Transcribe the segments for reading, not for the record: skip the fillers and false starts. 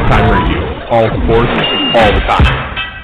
Time Radio. All sports, all the time.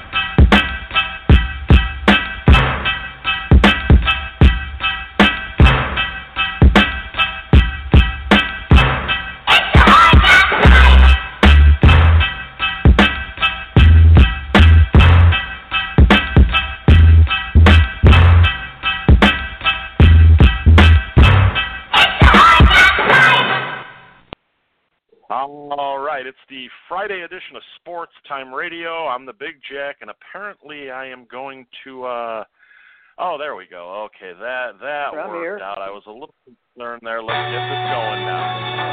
All right, it's the Friday edition of Sports Time Radio. I'm the Big Jack, and apparently I am going to, oh, there we go. Okay, that worked out. I was a little concerned there. Let's get this going now.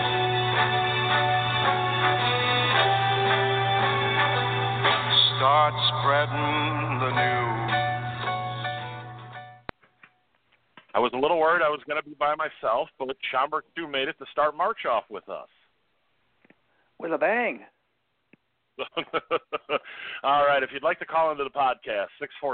Start spreading the news. I was a little worried I was going to be by myself, but Schaumburg 2 made it to start March off with us. With a bang. All right, if you'd like to call into the podcast,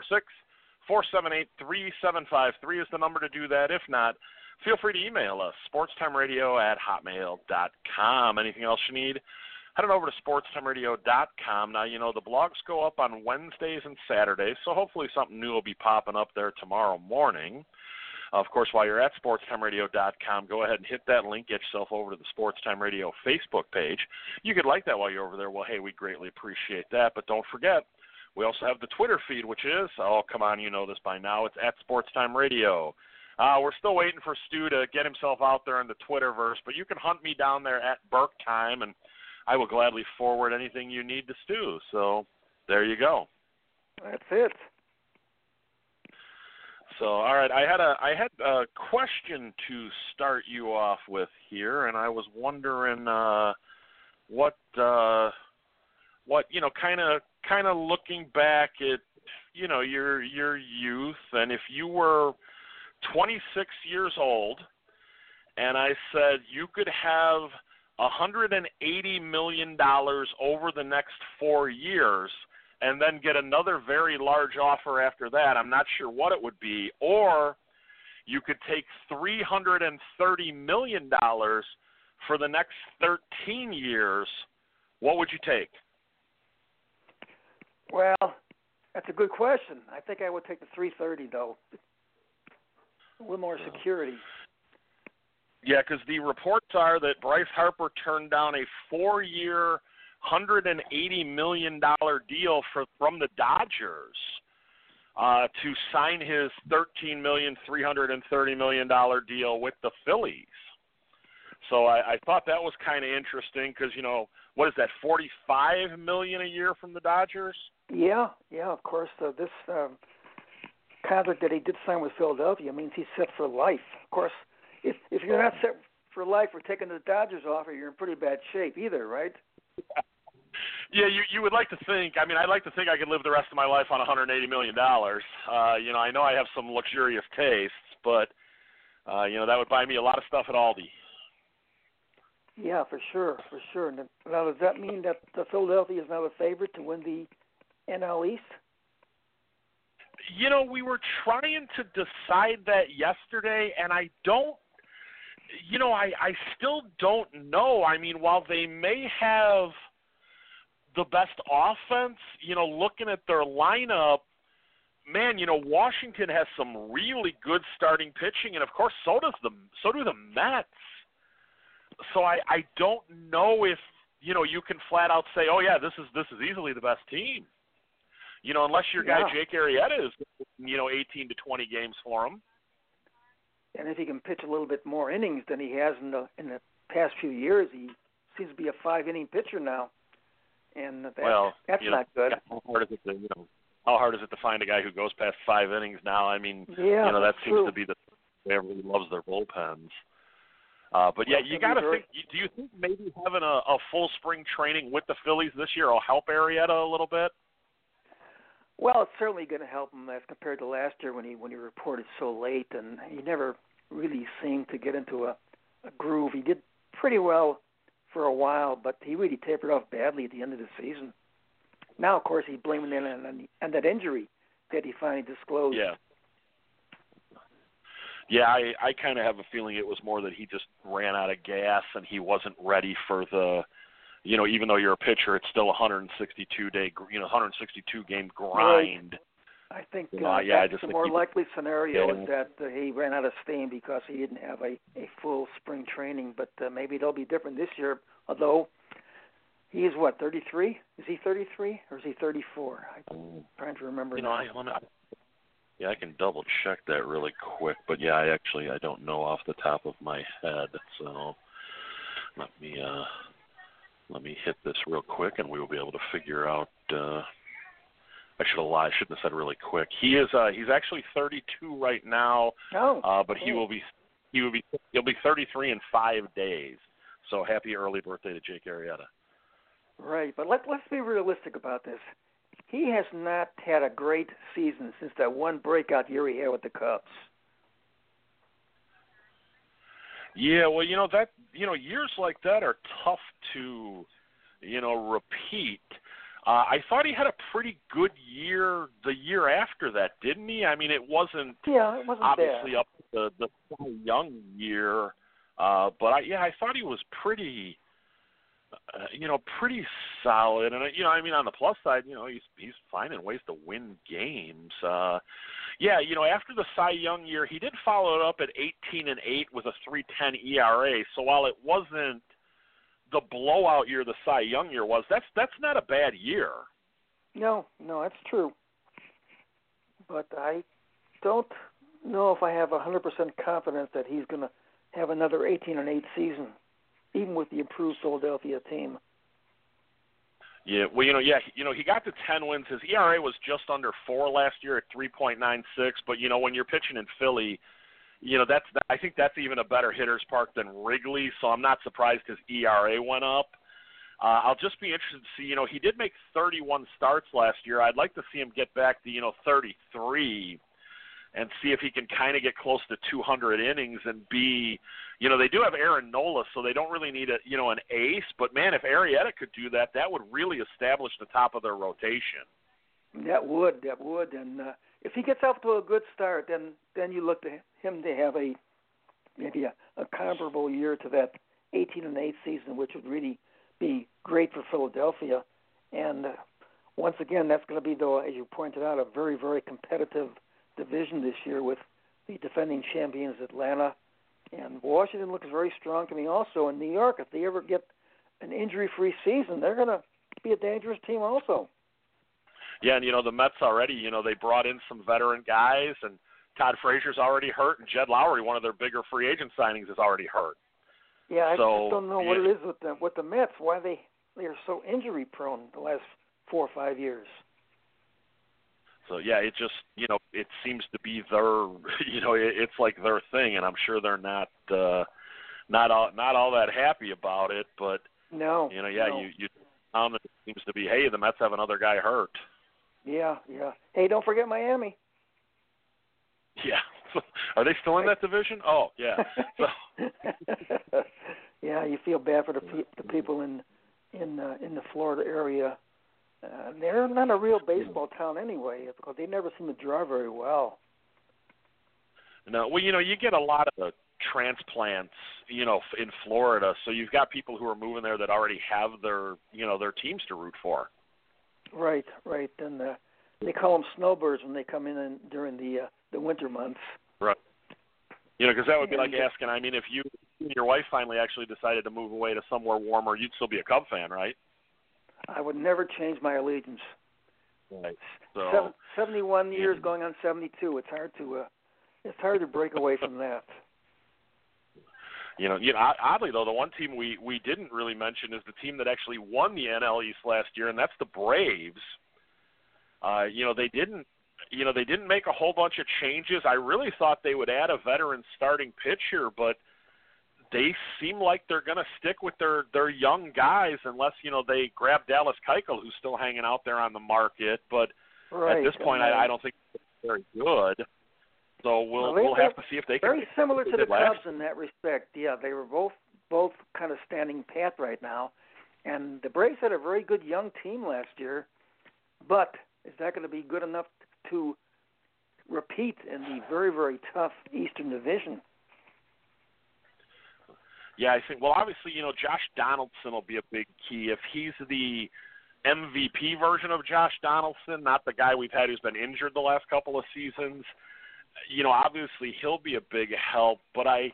646-478-3753 is the number to do that. If not, feel free to email us, sportstimeradio@hotmail.com. Anything else you need, head on over to sportstimeradio.com. Now, you know, the blogs go up on Wednesdays and Saturdays, so hopefully something new will be popping up there tomorrow morning. Of course, while you're at sportstimeradio.com, go ahead and hit that link. Get yourself over to the Sports Time Radio Facebook page. You could like that while you're over there. Well, hey, we greatly appreciate that. But don't forget, we also have the Twitter feed, which is, oh, come on, you know this by now. It's at Sports Time Radio. We're still waiting for Stu to get himself out there in the Twitterverse, but you can hunt me down there at Burke Time, and I will gladly forward anything you need to Stu. So there you go. That's it. So, all right, I had a question to start you off with here, and I was wondering what you know, kind of looking back at, you know, your youth, and if you were 26 years old, and I said you could have $180 million over the next 4 years, and then get another very large offer after that, I'm not sure what it would be. Or you could take $330 million for the next 13 years. What would you take? Well, that's a good question. I think I would take the 330, though. A little more security. Yeah, because the reports are that Bryce Harper turned down a 4-year, $180 million deal from the Dodgers to sign his $13,330 million deal with the Phillies. So I thought that was kind of interesting because, you know, what is that, $45 million a year from the Dodgers? Yeah, of course. This contract that he did sign with Philadelphia means he's set for life. Of course, if you're not set for life or taking the Dodgers offer, you're in pretty bad shape either, right? Yeah, you would like to think. I mean, I'd like to think I could live the rest of my life on $180 million. You know, I know I have some luxurious tastes, but, you know, that would buy me a lot of stuff at Aldi. Yeah, for sure. Now, does that mean that Philadelphia is now a favorite to win the NL East? You know, we were trying to decide that yesterday, and I don't, you know, I still don't know. I mean, while they may have the best offense, you know, looking at their lineup, man, you know, Washington has some really good starting pitching, and of course, so do the Mets. So I don't know if, you know, you can flat out say, oh yeah, this is easily the best team. You know, unless your guy Jake Arrieta is, you know, 18 to 20 games for him. And if he can pitch a little bit more innings than he has in the past few years, he seems to be a 5-inning pitcher now. And that's not good. How hard is it to find a guy who goes past 5 innings now? I mean, you know, that seems to be the way everybody loves their bullpens. But yeah, you got to think. Do you think maybe having a full spring training with the Phillies this year will help Arrieta a little bit? Well, it's certainly going to help him as compared to last year when he reported so late, and he never really seemed to get into a groove. He did pretty well for a while, but he really tapered off badly at the end of the season. Now, of course, he's blaming it on that injury that he finally disclosed. Yeah, I kind of have a feeling it was more that he just ran out of gas and he wasn't ready for the even though you're a pitcher, it's still a 162 game grind. Right. I think just the more likely scenario Yeah. is that he ran out of steam because he didn't have a full spring training. But maybe it'll be different this year. Although he is 33? Is he 33 or is he 34? I'm trying to remember now. I can double check that really quick. But yeah, I don't know off the top of my head. So let me hit this real quick, and we will be able to figure out. I should have lied. I shouldn't have said really quick. He's actually 32 right now. Oh, but cool. he'll be 33 in 5 days. So happy early birthday to Jake Arrieta. Right, but let's be realistic about this. He has not had a great season since that one breakout year he had with the Cubs. Yeah, well, years like that are tough to, repeat. I thought he had a pretty good year the year after that, didn't he? I mean, it wasn't obviously bad. up to the Cy Young year, but I thought he was pretty, pretty solid. And on the plus side, he's finding ways to win games. After the Cy Young year, he did follow it up at 18-8 with a 3.10 ERA. So while it wasn't the blowout year the Cy Young year was, that's not a bad year. No, that's true. But I don't know if I have 100% confidence that he's going to have another 18-8 season, even with the improved Philadelphia team. Yeah, well, he got to 10 wins. His ERA was just under 4 last year at 3.96. But when you're pitching in Philly, I think that's even a better hitter's park than Wrigley. So I'm not surprised his ERA went up. I'll just be interested to see. He did make 31 starts last year. I'd like to see him get back to 33, and see if he can kind of get close to 200 innings and be. They do have Aaron Nola, so they don't really need an ace. But man, if Arrieta could do that, that would really establish the top of their rotation. That would, and if he gets off to a good start, then you look to him to have maybe a comparable year to that 18-8 season, which would really be great for Philadelphia. And once again, that's going to be, though, as you pointed out, a very, very competitive division this year with the defending champions Atlanta. And Washington looks very strong to me also. In New York, if they ever get an injury-free season, they're going to be a dangerous team also. Yeah, and, the Mets already, they brought in some veteran guys, and Todd Frazier's already hurt, and Jed Lowry, one of their bigger free agent signings, is already hurt. Yeah, I just don't know what it is with the Mets, why they are so injury-prone the last 4 or 5 years. So, yeah, it just, it seems to be their, it's like their thing, and I'm sure they're not all that happy about it, but, no. You found that it seems to be, hey, the Mets have another guy hurt. Yeah. Hey, don't forget Miami. Yeah. Are they still in that division? Oh, yeah. So. Yeah, you feel bad for the people in the Florida area. They're not a real baseball town anyway, because they never seem to draw very well. No, well, you get a lot of transplants, in Florida, so you've got people who are moving there that already have their teams to root for. Right, and they call them snowbirds when they come in during the winter months. Right. Because that would be like asking, I mean, if you and your wife finally actually decided to move away to somewhere warmer, you'd still be a Cub fan, right? I would never change my allegiance. Right. So 71 years going on 72. It's hard to break away from that. Oddly though, the one team we didn't really mention is the team that actually won the NL East last year, and that's the Braves. They didn't make a whole bunch of changes. I really thought they would add a veteran starting pitcher, but they seem like they're going to stick with their young guys unless, they grab Dallas Keuchel, who's still hanging out there on the market. But at this point, I don't think it's very good. So we'll have to see if they can. Very similar to the Cubs in that respect. Yeah, they were both kind of standing pat right now. And the Braves had a very good young team last year, but is that going to be good enough to repeat in the very, very tough Eastern Division? Yeah, I think. Well, obviously, Josh Donaldson will be a big key if he's the MVP version of Josh Donaldson, not the guy we've had who's been injured the last couple of seasons. Obviously he'll be a big help, but I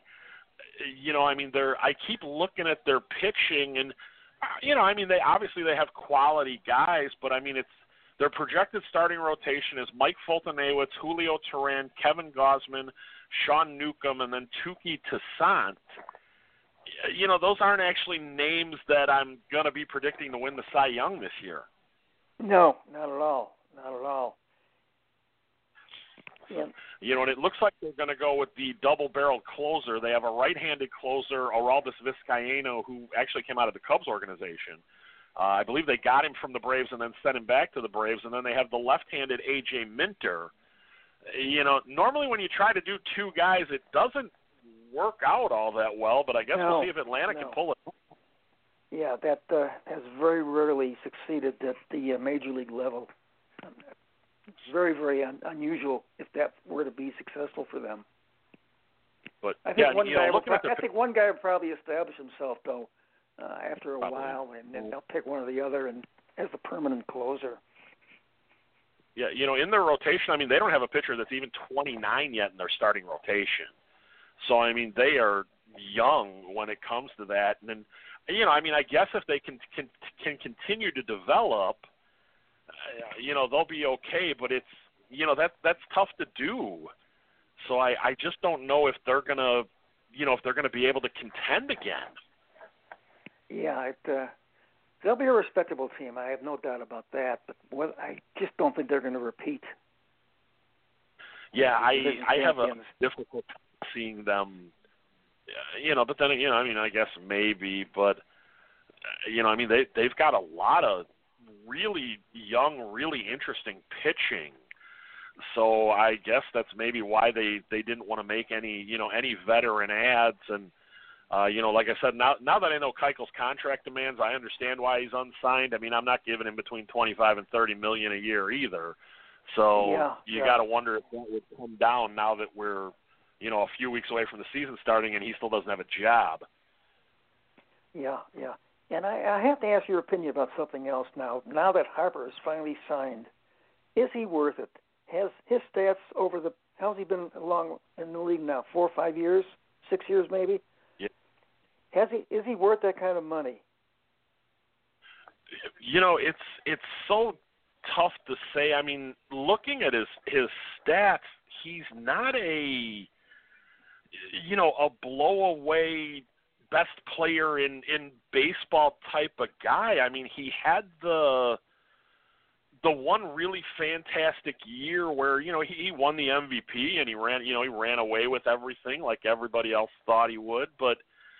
keep looking at their pitching, and they have quality guys, but it's their projected starting rotation is Mike Fulton-Awitz, Julio Teheran, Kevin Gausman, Sean Newcomb, and then Touki Toussaint. Those aren't actually names that I'm going to be predicting to win the Cy Young this year. No, not at all. Not at all. Yeah. And it looks like they're going to go with the double-barreled closer. They have a right-handed closer, Aroldis Vizcaino, who actually came out of the Cubs organization. I believe they got him from the Braves and then sent him back to the Braves. And then they have the left-handed A.J. Minter. Normally when you try to do two guys, it doesn't work out all that well, but I guess we'll see if Atlanta can pull it. Yeah, that has very rarely succeeded at the major league level. It's very, very unusual if that were to be successful for them. But I think one guy would probably establish himself though after a while, and then they'll pick one or the other and as a permanent closer. Yeah, in their rotation, they don't have a pitcher that's even 29 yet in their starting rotation. So they are young when it comes to that, and then I guess if they can continue to develop, they'll be okay. But it's that's tough to do. So I just don't know if they're gonna be able to contend again. Yeah, they'll be a respectable team. I have no doubt about that. But I just don't think they're going to repeat. Yeah, I have a difficult time seeing them. But then I guess maybe. But they've got a lot of really young, really interesting pitching. So I guess that's maybe why they didn't want to make any veteran ads. And like I said, now that I know Keuchel's contract demands, I understand why he's unsigned. I'm not giving him between $25 and $30 million a year either. So you got to wonder if that would come down now that we're a few weeks away from the season starting and he still doesn't have a job. Yeah. And I have to ask your opinion about something else now. Now that Harper is finally signed, is he worth it? Has his stats how's he been along in the league now? 4 or 5 years? 6 years maybe? Yeah. Is he worth that kind of money? It's so tough to say. Looking at his stats, he's not a blow-away best player in baseball type of guy. He had the one really fantastic year where he won the MVP and he ran away with everything like everybody else thought he would. But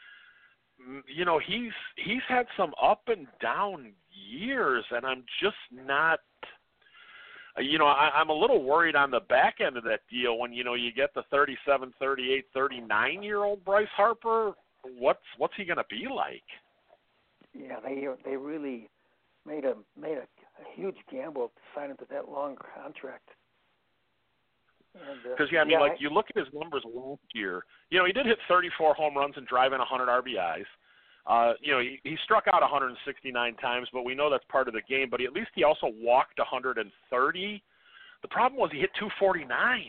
he's had some up and down years, and I'm just not. I'm a little worried on the back end of that deal when you get the 37, 38, 39-year-old Bryce Harper. What's he going to be like? Yeah, they really made a huge gamble to sign him to that long contract. Because you look at his numbers last year. He did hit 34 home runs and drive in 100 RBIs. He struck out 169 times, but we know that's part of the game. But at least he also walked 130. The problem was he hit 249.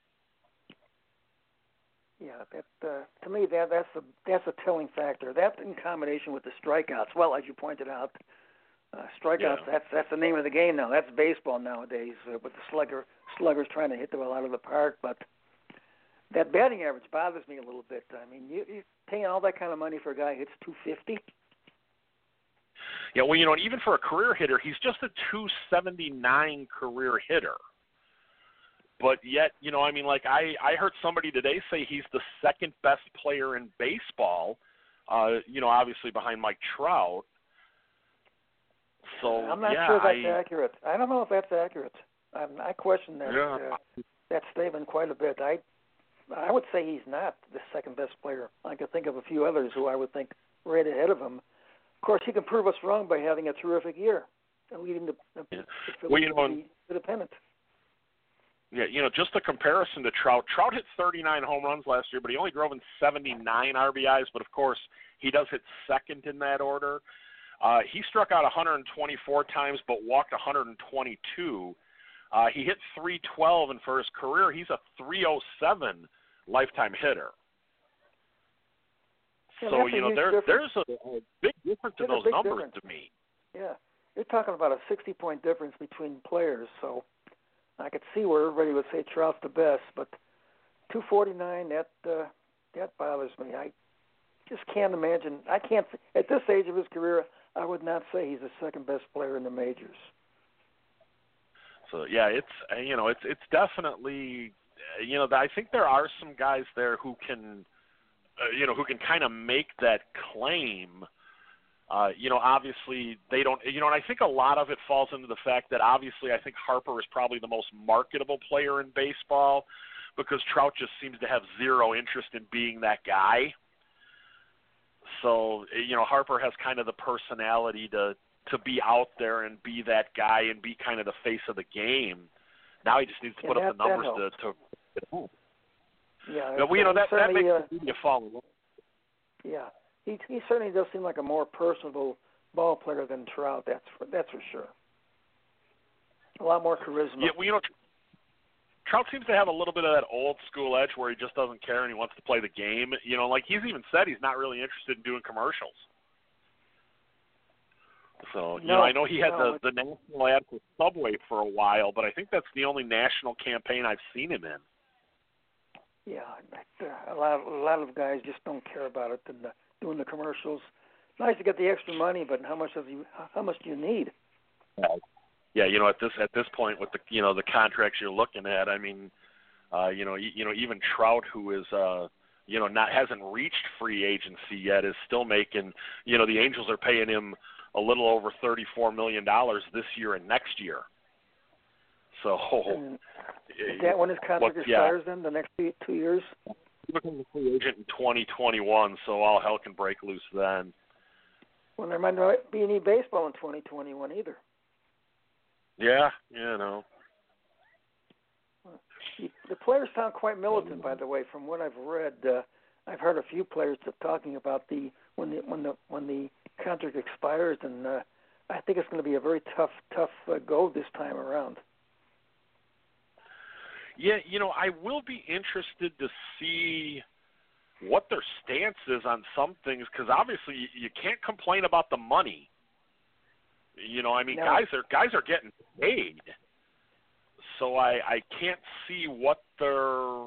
Yeah, to me that's a telling factor. That in combination with the strikeouts. Well, as you pointed out, strikeouts. Yeah. That's the name of the game now. That's baseball nowadays with the sluggers trying to hit the ball out of the park. But that batting average bothers me a little bit. You're paying all that kind of money for a guy who hits 250. Yeah, well, even for a career hitter, he's just a 279 career hitter. But yet, I heard somebody today say he's the second best player in baseball, obviously behind Mike Trout. So I'm not sure that's accurate. I don't know if that's accurate. I question that statement quite a bit. I would say he's not the second best player. I could think of a few others who I would think right ahead of him. Of course, he can prove us wrong by having a terrific year and leading the Phillies to the pennant. Yeah, just a comparison to Trout. Trout hit 39 home runs last year, but he only drove in 79 RBIs. But, of course, he does hit second in that order. He struck out 124 times but walked 122. He hit 312, and for his career, he's a 307 lifetime hitter. Yeah, so, there's a big difference in those numbers to me. Yeah, you're talking about a 60-point difference between players, so I could see where everybody would say Trout's the best, but 249, that bothers me. I just can't imagine. I can't, at this age of his career, I would not say he's the second best player in the majors. So yeah, it's definitely, I think there are some guys there who can, who can kind of make that claim. Obviously they don't, and I think a lot of it falls into the fact that obviously I think Harper is probably the most marketable player in baseball because Trout just seems to have zero interest in being that guy. So, Harper has kind of the personality to be out there and be that guy and be kind of the face of the game. Now he just needs to put up the numbers to get home. Yeah, that makes the media fall in love. Yeah, he certainly does seem like a more personable ball player than Trout. That's for sure. A lot more charisma. Yeah, Trout seems to have a little bit of that old school edge where he just doesn't care and he wants to play the game. Like he's even said he's not really interested in doing commercials. So, I know he had the national ad for Subway for a while, but I think that's the only national campaign I've seen him in. Yeah, a lot of guys just don't care about it and doing the commercials. Nice to get the extra money, but how much do you need? Yeah, at this point with the the contracts you're looking at, I mean, even Trout, who is hasn't reached free agency yet, is still making. The Angels are paying him a little over $34 million this year and next year. So is that when his contract expires? Then the next 2 years. He becomes a free agent in 2021, so all hell can break loose then. Well, there might not be any baseball in 2021 either. Yeah, The players sound quite militant, by the way. From what I've read, I've heard a few players talking about when the contract expires, and I think it's going to be a very tough go this time around. Yeah, I will be interested to see what their stance is on some things because obviously you can't complain about the money. Guys are getting paid, so I can't see what their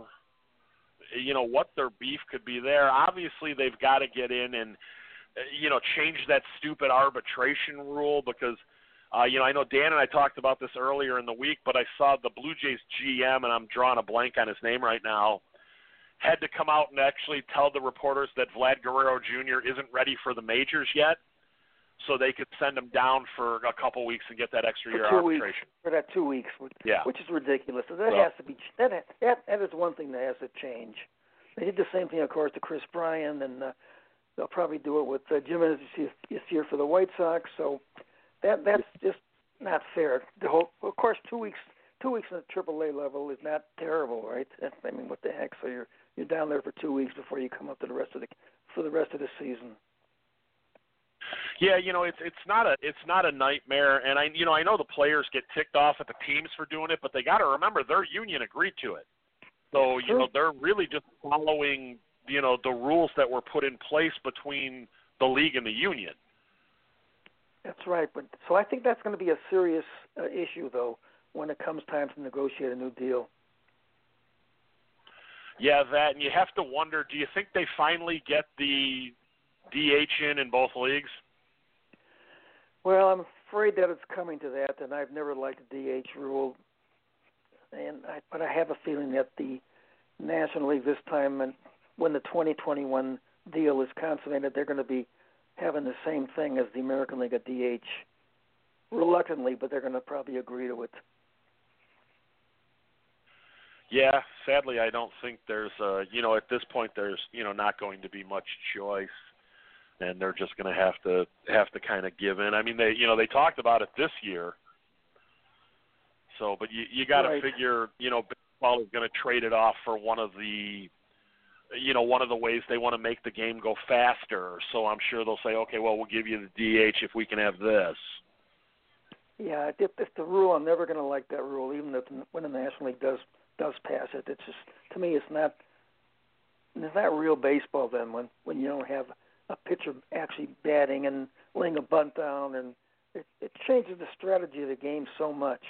beef could be there. Obviously, they've got to get in and change that stupid arbitration rule because I know Dan and I talked about this earlier in the week, but I saw the Blue Jays GM, and I'm drawing a blank on his name right now, had to come out and actually tell the reporters that Vlad Guerrero Jr. isn't ready for the majors yet. So they could send him down for a couple weeks and get that extra year arbitration. For that 2 weeks, which is ridiculous. So that has to be that is one thing that has to change. They did the same thing, of course, to Chris Bryan, and they'll probably do it with Jimenez this year for the White Sox. So that's just not fair. Of course, 2 weeks in the AAA level is not terrible, right? What the heck? So you're down there for 2 weeks before you come up to the rest of the season. Yeah, it's not a nightmare, and I know the players get ticked off at the teams for doing it, but they got to remember their union agreed to it. So they're really just following the rules that were put in place between the league and the union. That's right, but so I think that's going to be a serious issue though when it comes time to negotiate a new deal. Yeah, that, and you have to wonder, do you think they finally get the DH in both leagues? Well, I'm afraid that it's coming to that, and I've never liked the DH rule. But I have a feeling that the National League this time, and when the 2021 deal is consummated, they're going to be having the same thing as the American League at DH. Reluctantly, but they're going to probably agree to it. Yeah, sadly, I don't think there's, at this point, there's, not going to be much choice. And they're just going to have to kind of give in. I mean, they talked about it this year. So, but you got to Right. figure, baseball is going to trade it off for one of the ways they want to make the game go faster. So I'm sure they'll say, okay, well, we'll give you the DH if we can have this. Yeah, if the rule, I'm never going to like that rule, even if when the National League does pass it. It's just, to me, it's not real baseball then when you don't have a pitcher actually batting and laying a bunt down, and it changes the strategy of the game so much.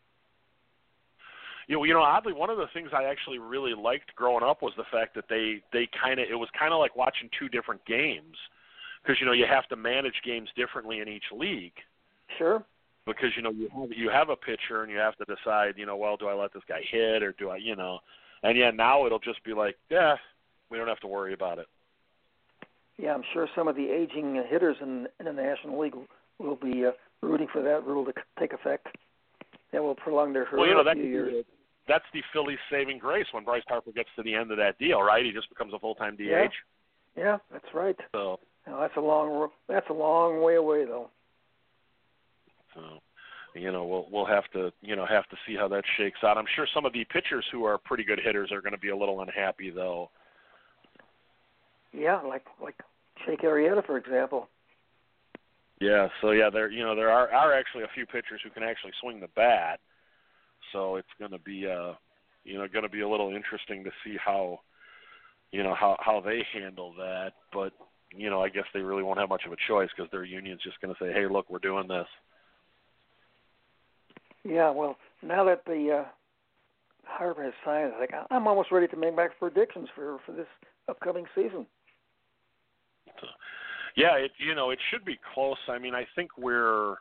Oddly, one of the things I actually really liked growing up was the fact that it was kind of like watching two different games, because you have to manage games differently in each league. Sure. Because you have a pitcher and you have to decide, well, do I let this guy hit or do I, and now it'll just be like, we don't have to worry about it. Yeah, I'm sure some of the aging hitters in the National League will be rooting for that rule to take effect. That will prolong their career a few years. That's the Phillies' saving grace when Bryce Harper gets to the end of that deal, right? He just becomes a full-time DH. Yeah, that's right. So that's a long way away, though. So, we'll have to see how that shakes out. I'm sure some of the pitchers who are pretty good hitters are going to be a little unhappy, though. Yeah, like Jake Arrieta, for example. Yeah, so there are actually a few pitchers who can actually swing the bat. So it's going to be a little interesting to see how they handle that. But I guess they really won't have much of a choice because their union's just going to say, hey, look, we're doing this. Yeah, well, now that the Harper has signed, I'm almost ready to make my predictions for this upcoming season. So, yeah, it should be close. I mean, I think we're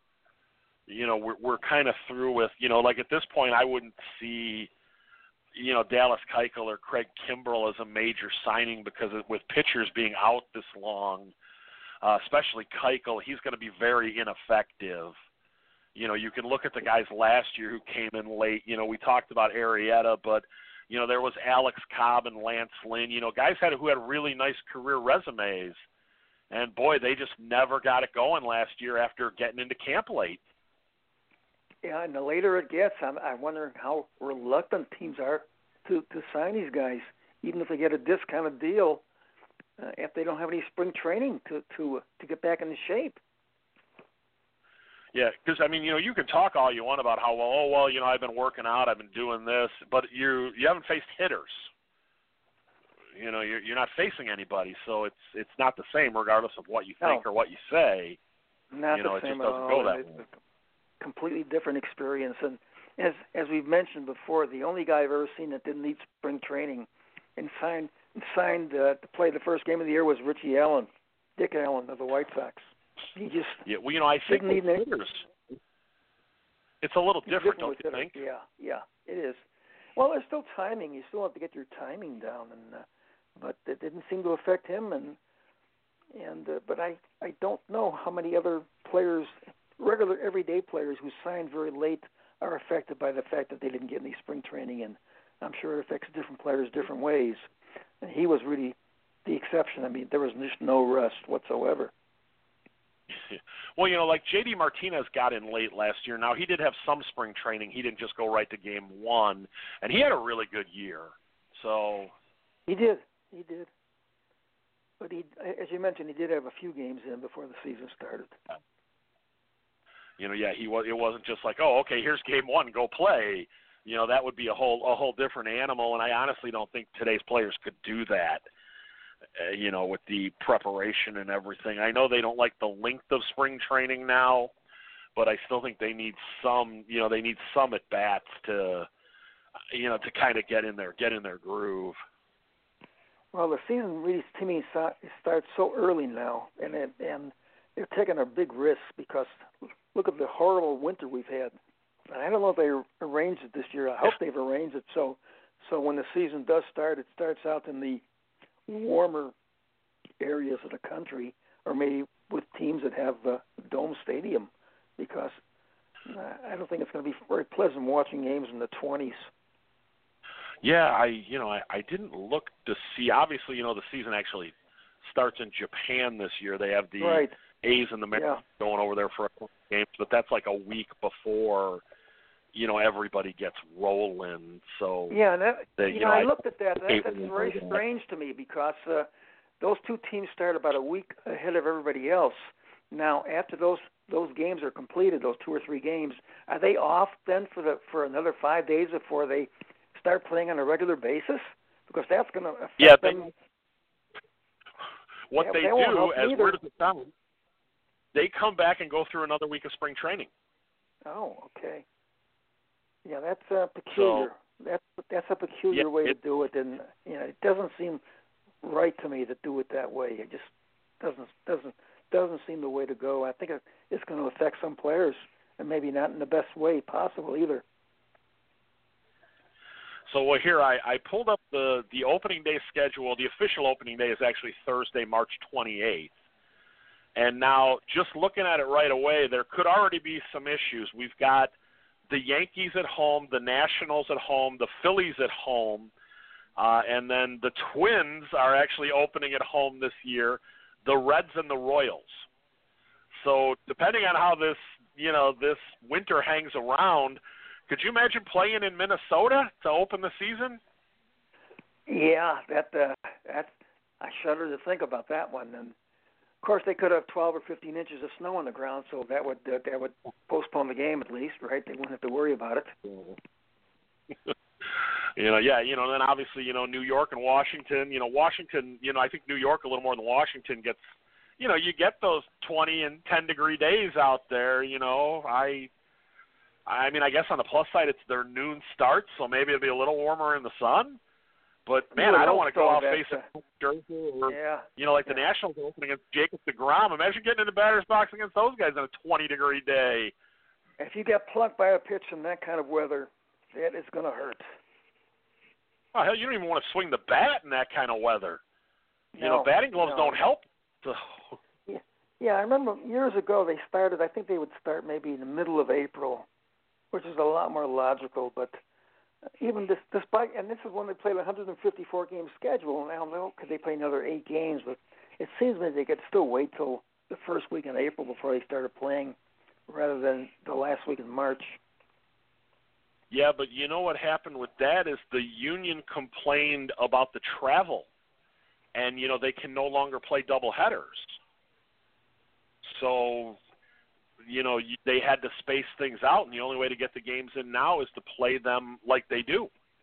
kind of through with, like at this point, I wouldn't see, Dallas Keuchel or Craig Kimbrell as a major signing because with pitchers being out this long, especially Keuchel, he's going to be very ineffective. You can look at the guys last year who came in late. We talked about Arrieta, but, there was Alex Cobb and Lance Lynn, guys who had really nice career resumes. And, boy, they just never got it going last year after getting into camp late. Yeah, and the later it gets, I'm wondering how reluctant teams are to sign these guys, even if they get a discounted deal, if they don't have any spring training to get back into shape. Yeah, because, you can talk all you want about how, I've been working out, I've been doing this, but you haven't faced hitters. You're not facing anybody, so it's not the same regardless of what you think or what you say. Not the it same just at doesn't all. go that It's way. A completely different experience. And as we've mentioned before, the only guy I've ever seen that didn't need spring training and signed to play the first game of the year was Richie Allen, Dick Allen of the White Sox. He just I think with hitters, it's a little different, don't you think? Yeah, it is. Well, there's still timing. You still have to get your timing down, but it didn't seem to affect him. But I don't know how many other players, regular everyday players who signed very late, are affected by the fact that they didn't get any spring training. And I'm sure it affects different players different ways. And he was really the exception. There was just no rust whatsoever. Well, like J.D. Martinez got in late last year. Now, he did have some spring training. He didn't just go right to game one. And he had a really good year. So He did. But as you mentioned, he did have a few games in before the season started. It wasn't just like, oh, okay, here's game one, go play. That would be a whole different animal. And I honestly don't think today's players could do that. With the preparation and everything. I know they don't like the length of spring training now, but I still think they need some at bats to kind of get in their groove. Well, the season really, to me, starts so early now, and they're taking a big risk because look at the horrible winter we've had. And I don't know if they arranged it this year. I hope they've arranged it so when the season does start, it starts out in the warmer areas of the country, or maybe with teams that have a dome stadium, because I don't think it's going to be very pleasant watching games in the 20s. Yeah, I didn't look to see. Obviously, the season actually starts in Japan this year. They have the A's and the Mariners going over there for a couple games, but that's like a week before everybody gets rolling. So yeah, and I looked at that. That's that. very strange to me because those two teams start about a week ahead of everybody else. Now, after those games are completed, those 2 or 3 games, are they off then for another 5 days before they start playing on a regular basis? Because that's going to affect them. What they do, as weird as it sounds, they come back and go through another week of spring training. Oh, okay. Yeah, that's peculiar. So, that's a peculiar way to do it, and it doesn't seem right to me to do it that way. It just doesn't seem the way to go. I think it's going to affect some players, and maybe not in the best way possible either. So here I pulled up the opening day schedule. The official opening day is actually Thursday, March 28th. And now, just looking at it right away, there could already be some issues. We've got the Yankees at home, the Nationals at home, the Phillies at home, and then the Twins are actually opening at home this year, the Reds and the Royals. So depending on how this winter hangs around, could you imagine playing in Minnesota to open the season? Yeah, that's I shudder to think about that one. And of course, they could have 12 or 15 inches of snow on the ground, so that would postpone the game at least, right? They wouldn't have to worry about it. And then obviously, New York and Washington. Washington, I think New York a little more than Washington gets. You get those 20 and 10 degree days out there. I mean, I guess on the plus side, it's their noon start, so maybe it'll be a little warmer in the sun. But, man, I don't want to go out facing Scherzer or, like the Nationals are opening against Jacob deGrom. Imagine getting in the batter's box against those guys on a 20-degree day. If you get plucked by a pitch in that kind of weather, that is going to hurt. Oh, hell, you don't even want to swing the bat in that kind of weather. No, batting gloves don't help. So. Yeah, I remember years ago they started, I think they would start maybe in the middle of April, which is a lot more logical, but even despite, and this is when they played a 154-game schedule, and I don't know, could they play another 8 games, but it seems like they could still wait till the first week in April before they started playing rather than the last week in March. Yeah, but you know what happened with that is the union complained about the travel, and, they can no longer play doubleheaders. So, they had to space things out, and the only way to get the games in now is to play them like they do.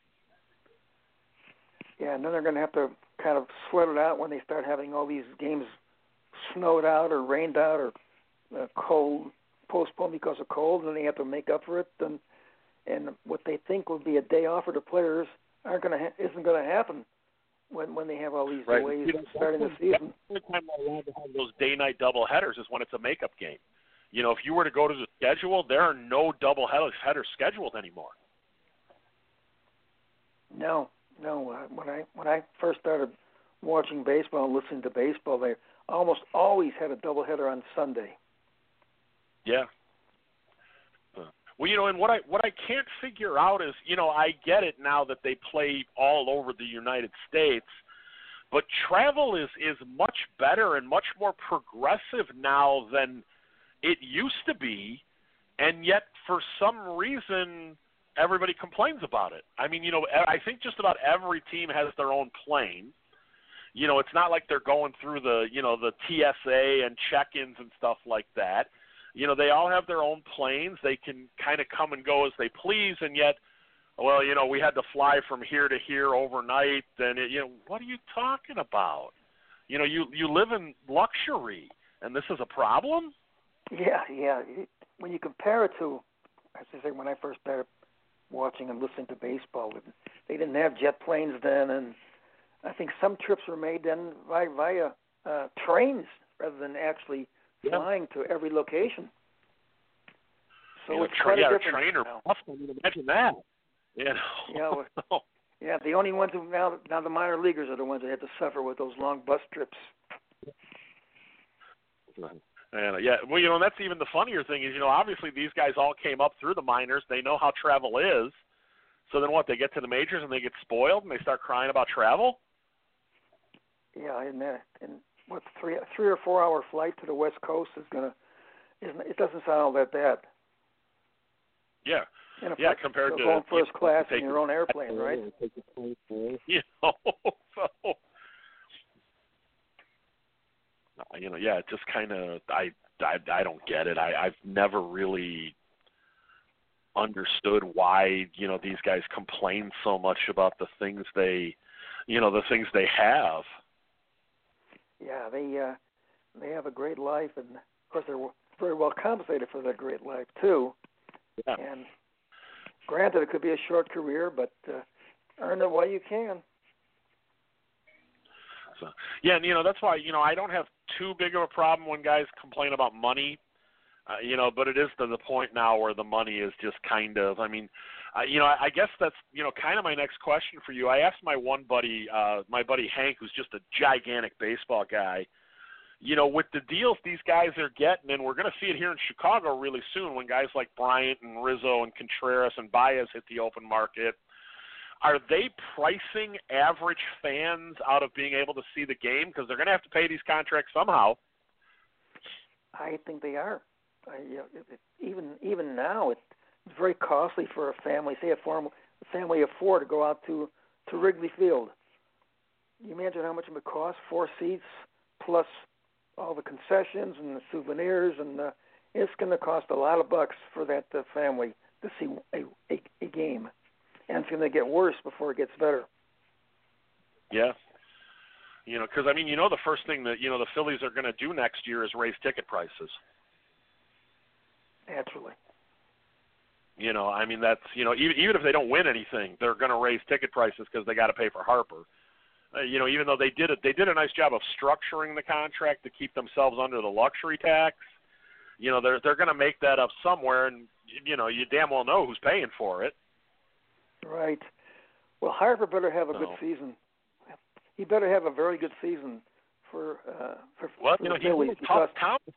Yeah, and then they're going to have to kind of sweat it out when they start having all these games snowed out or rained out or cold, postponed because of cold, and they have to make up for it. And what they think would be a day off for the players isn't going to happen when they have all these delays starting the season. The only time they're allowed to have those day-night doubleheaders is when it's a makeup game. If you were to go to the schedule, there are no doubleheaders scheduled anymore. No. When I first started watching baseball and listening to baseball, they almost always had a doubleheader on Sunday. Yeah. Well, and what I can't figure out is, I get it now that they play all over the United States, but travel is much better and much more progressive now than it used to be, and yet for some reason everybody complains about it. I mean, I think just about every team has their own plane. It's not like they're going through the TSA and check-ins and stuff like that. They all have their own planes. They can kind of come and go as they please, and yet, we had to fly from here to here overnight, and, what are you talking about? You live in luxury, and this is a problem? Yeah. When you compare it to, as I say, when I first started watching and listening to baseball, they didn't have jet planes then, and I think some trips were made then via trains rather than actually flying to every location. So it's quite a difference. Train or bus, I mean, imagine that. Yeah, the only ones who now the minor leaguers are the ones that have to suffer with those long bus trips. And and that's even the funnier thing is, obviously these guys all came up through the minors. They know how travel is. So then what? They get to the majors and they get spoiled and they start crying about travel? Yeah, and what 3 or 4 hour flight to the West Coast it doesn't sound all that bad. Yeah. And Compared to going first class in take your own airplane, right? You know, so it just kind of I don't get it. I've never really understood why these guys complain so much about the things they have. Yeah, they have a great life, and of course they're very well compensated for their great life too. Yeah. And granted, it could be a short career, but earn it while you can. So yeah, and that's why I don't have too big of a problem when guys complain about money. But it is to the point now where the money is just kind of. I mean, I guess that's kind of my next question for you. I asked my buddy Hank, who's just a gigantic baseball guy. With the deals these guys are getting, and we're going to see it here in Chicago really soon when guys like Bryant and Rizzo and Contreras and Baez hit the open market. Are they pricing average fans out of being able to see the game because they're going to have to pay these contracts somehow? I think they are. Even now, it's very costly for a family, say a family of four, to go out to Wrigley Field. You imagine how much it would cost? 4 seats plus all the concessions and the souvenirs, and it's going to cost a lot of bucks for that family to see a game, and it's going to get worse before it gets better. Yeah. Because the first thing that the Phillies are going to do next year is raise ticket prices. Naturally. That's even if they don't win anything, they're going to raise ticket prices because they got to pay for Harper. Even though they did a nice job of structuring the contract to keep themselves under the luxury tax. They're going to make that up somewhere, and you damn well know who's paying for it. Right. Well, Harper better have a good season. He better have a very good season for the Phillies. Tough.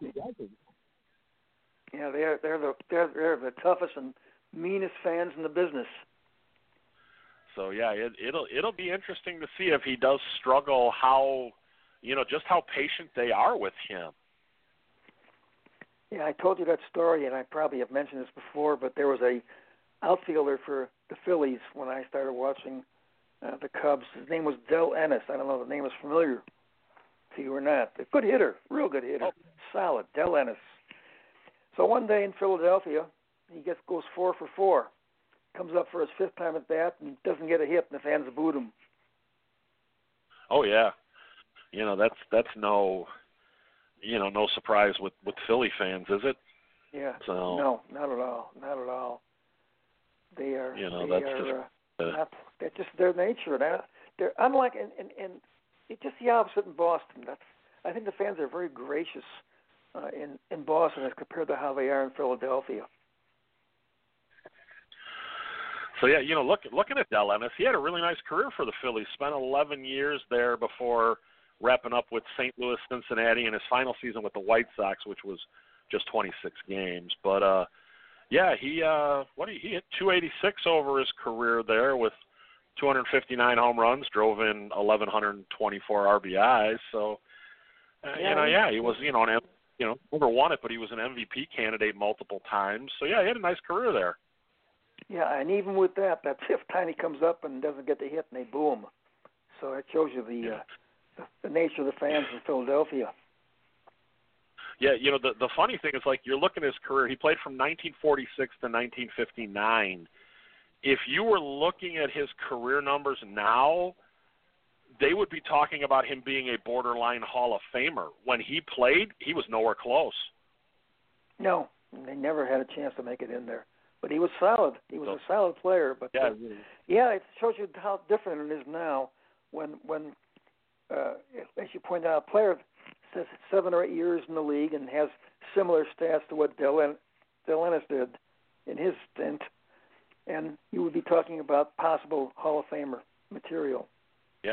Yeah, they're the toughest and meanest fans in the business. So yeah, it'll be interesting to see if he does struggle. How just how patient they are with him. Yeah, I told you that story, and I probably have mentioned this before, but there was a outfielder for the Phillies when I started watching the Cubs. His name was Del Ennis. I don't know if the name is familiar to you or not. A good hitter, real good hitter, solid. Del Ennis. So one day in Philadelphia, he goes 4 for 4, comes up for his 5th time at bat, and doesn't get a hit, and the fans booed him. Oh yeah, that's no surprise with Philly fans, is it? Yeah. So no, not at all, not at all. They are. That's just their nature. They're unlike, and it's just the opposite in Boston. I think the fans are very gracious in Boston as compared to how they are in Philadelphia. So yeah, looking at Del Ennis, he had a really nice career for the Phillies. Spent 11 years there before wrapping up with St. Louis, Cincinnati, and his final season with the White Sox, which was just 26 games. But yeah, he hit 286 over his career there with 259 home runs, drove in 1,124 RBIs. So he was never won it, but he was an MVP candidate multiple times. So yeah, he had a nice career there. Yeah, and even with that 5th time he comes up and doesn't get the hit, and they boo him. So it shows you the nature of the fans in Philadelphia. Yeah, the funny thing is, like, you're looking at his career. He played from 1946 to 1959. If you were looking at his career numbers now, they would be talking about him being a borderline Hall of Famer. When he played, he was nowhere close. No, they never had a chance to make it in there. But he was solid. He was a solid player. But it shows you how different it is now. When as you point out, a player says 7 or 8 years in the league and has similar stats to what Del Ennis did in his stint, and you would be talking about possible Hall of Famer material. Yeah.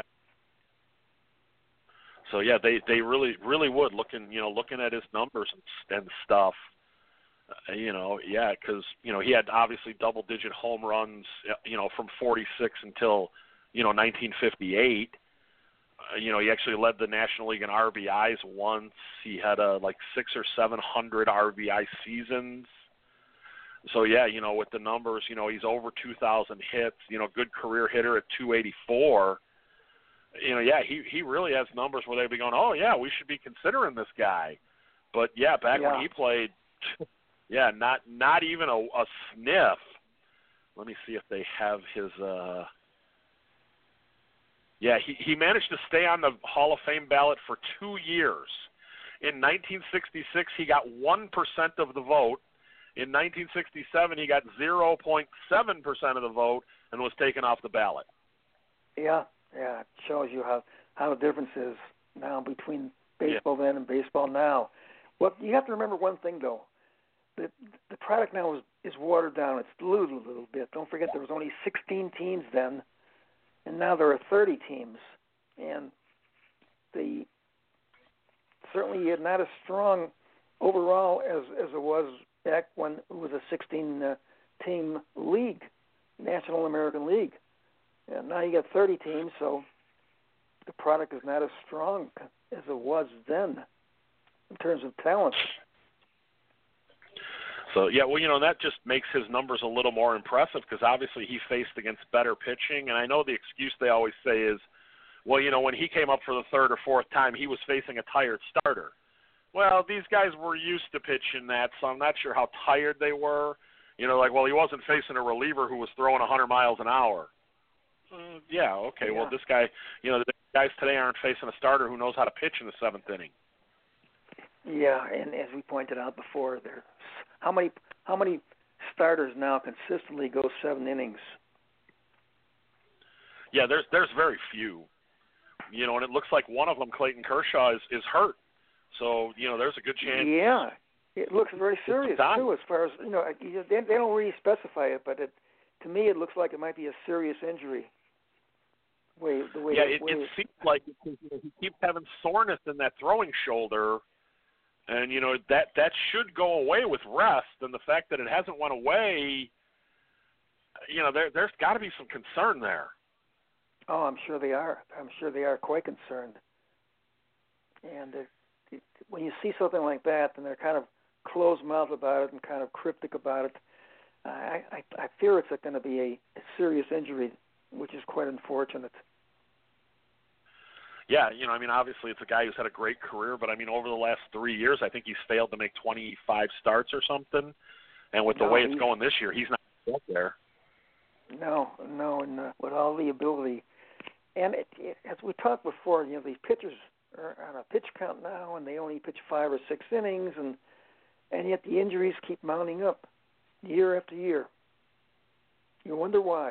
So yeah, they really would looking at his numbers and stuff. Because he had obviously double-digit home runs, from 46 until 1958. He actually led the National League in RBIs once. He had 600 or 700 RBI seasons. So, yeah, with the numbers, he's over 2,000 hits, good career hitter at 284. Yeah, he really has numbers where they'd be going, oh, yeah, we should be considering this guy. But, yeah, back when he played, yeah, not even a sniff. Let me see if they have his he managed to stay on the Hall of Fame ballot for 2 years. In 1966, he got 1% of the vote. In 1967, he got 0.7% of the vote and was taken off the ballot. Yeah, it shows you how the difference is now between baseball then and baseball now. Well, you have to remember one thing, though. The product now is watered down. It's diluted a little bit. Don't forget there was only 16 teams then, and now there are 30 teams. And certainly not as strong overall as it was back when it was a 16-team league, National American League. And now you got 30 teams, so the product is not as strong as it was then in terms of talent. So, yeah, well, that just makes his numbers a little more impressive because obviously he faced against better pitching. And I know the excuse they always say is, well, when he came up for the third or fourth time, he was facing a tired starter. Well, these guys were used to pitching that, so I'm not sure how tired they were. He wasn't facing a reliever who was throwing 100 miles an hour. Yeah, okay, well, this guy, the guys today aren't facing a starter who knows how to pitch in the seventh inning. Yeah, and as we pointed out before, how many starters now consistently go 7 innings? Yeah, there's very few. And it looks like one of them, Clayton Kershaw, is hurt. So, there's a good chance. Yeah, it looks very serious, too, as far as, they don't really specify it, but to me it looks like it might be a serious injury. It seems like he keeps having soreness in that throwing shoulder, and, that should go away with rest, and the fact that it hasn't went away, there's got to be some concern there. Oh, I'm sure they are. I'm sure they are quite concerned. And when you see something like that, and they're kind of closed-mouthed about it and kind of cryptic about it, I fear it's going to be a serious injury, which is quite unfortunate. Yeah, obviously it's a guy who's had a great career, but, over the last 3 years, I think he's failed to make 25 starts or something. And with the way it's going this year, he's not up there. No, and with all the ability. And as we talked before, these pitchers are on a pitch count now, and they only pitch 5 or 6 innings, and yet the injuries keep mounting up year after year. You wonder why.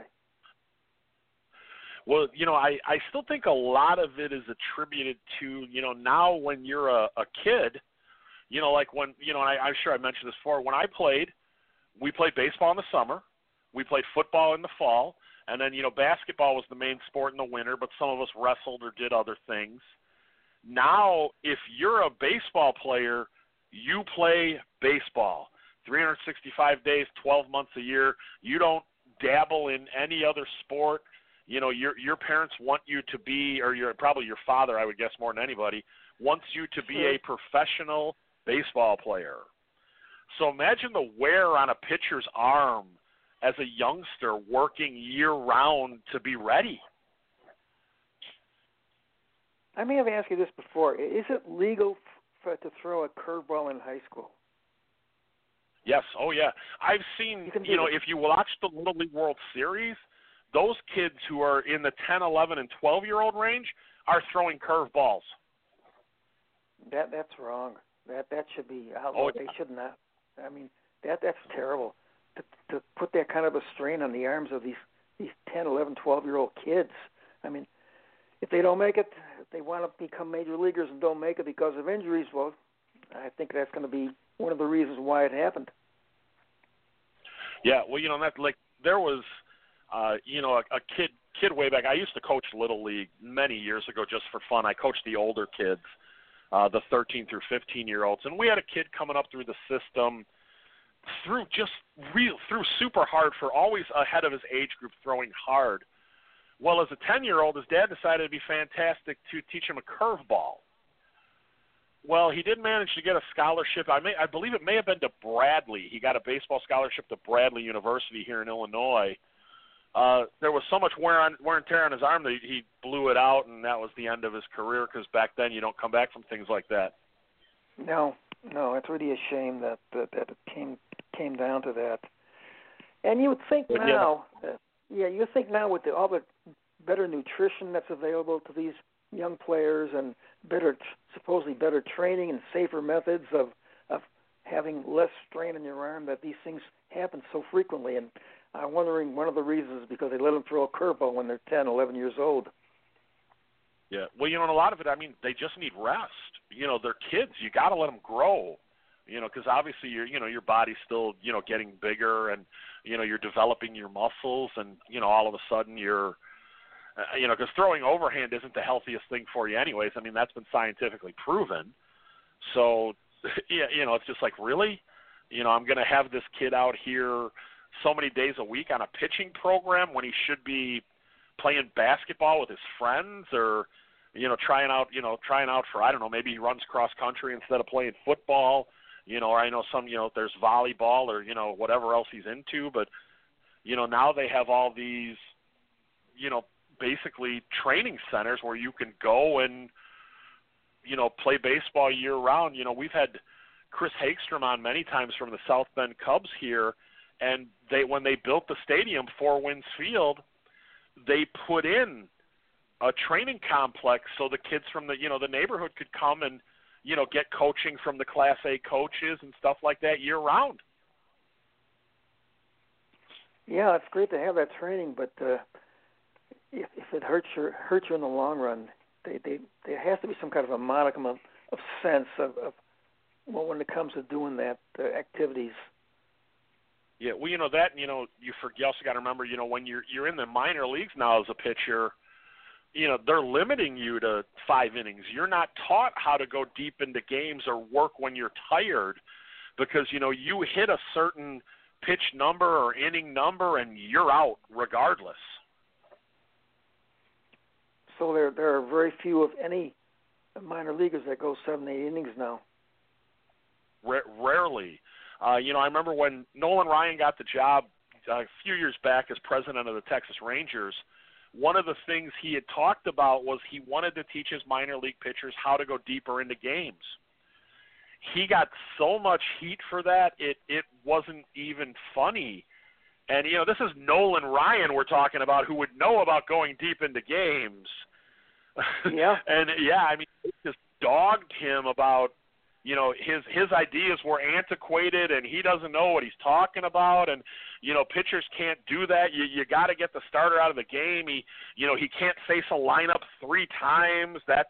Well, I still think a lot of it is attributed to, now when you're a kid, like when, and I'm sure I mentioned this before, when I played, we played baseball in the summer, we played football in the fall, and then, basketball was the main sport in the winter, but some of us wrestled or did other things. Now, if you're a baseball player, you play baseball 365 days, 12 months a year. You don't dabble in any other sport. Your parents want you to be, or probably your father, I would guess more than anybody, wants you to be a professional baseball player. So imagine the wear on a pitcher's arm as a youngster working year-round to be ready. I may have asked you this before. Is it legal to throw a curveball in high school? Yes. Oh, yeah. I've seen, if you watch the Little League World Series, those kids who are in the 10, 11, and 12-year-old range are throwing curveballs. That's wrong. That should be outlawed. They should not. That's terrible. To put that kind of a strain on the arms of these 10, 11, 12-year-old kids. If they don't make it, if they want to become major leaguers and don't make it because of injuries, well, I think that's going to be one of the reasons why it happened. Yeah, well, there was, a kid way back. I used to coach Little League many years ago just for fun. I coached the older kids, the 13 through 15-year-olds, and we had a kid coming up through the system through super hard, for always ahead of his age group, throwing hard. Well, as a 10-year-old, his dad decided it'd be fantastic to teach him a curveball. Well, he did manage to get a scholarship. I believe it may have been to Bradley. He got a baseball scholarship to Bradley University here in Illinois. There was so much wear and tear on his arm that he blew it out, and that was the end of his career, because back then you don't come back from things like that. No, it's really a shame that it came down to that. And you would think now, you think now with all the better nutrition that's available to these young players and supposedly better training and safer methods of having less strain in your arm, that these things happen so frequently. And I'm wondering one of the reasons is because they let them throw a curveball when they're 10, 11 years old. Yeah, well, and a lot of it, they just need rest. They're kids. You got to let them grow. Because obviously your body's still getting bigger, and you're developing your muscles, and all of a sudden you're because throwing overhand isn't the healthiest thing for you anyways. That's been scientifically proven. So it's just like, really, I'm going to have this kid out here so many days a week on a pitching program when he should be playing basketball with his friends, or trying out for, I don't know, maybe he runs cross country instead of playing football, or I know some, there's volleyball or, whatever else he's into. But, now they have all these, basically training centers where you can go and, play baseball year round. We've had Chris Hagstrom on many times from the South Bend Cubs here, and when they built the stadium, Four Winds Field, they put in a training complex so the kids from the neighborhood could come and get coaching from the Class A coaches and stuff like that year round. Yeah, it's great to have that training, but if it hurts you in the long run, there has to be some kind of a modicum of sense of when it comes to doing that activities. Yeah, well, that, you also got to remember, when you're in the minor leagues now as a pitcher, they're limiting you to 5 innings. You're not taught how to go deep into games or work when you're tired, because, you hit a certain pitch number or inning number and you're out regardless. So there are very few, of any, minor leaguers that go 7, 8 innings now. Rarely. I remember when Nolan Ryan got the job a few years back as president of the Texas Rangers, one of the things he had talked about was he wanted to teach his minor league pitchers how to go deeper into games. He got so much heat for that, it wasn't even funny. And, this is Nolan Ryan we're talking about, who would know about going deep into games. Yeah. And, they just dogged him about, his ideas were antiquated and he doesn't know what he's talking about, and pitchers can't do that. You got to get the starter out of the game. He can't face a lineup 3 times. That's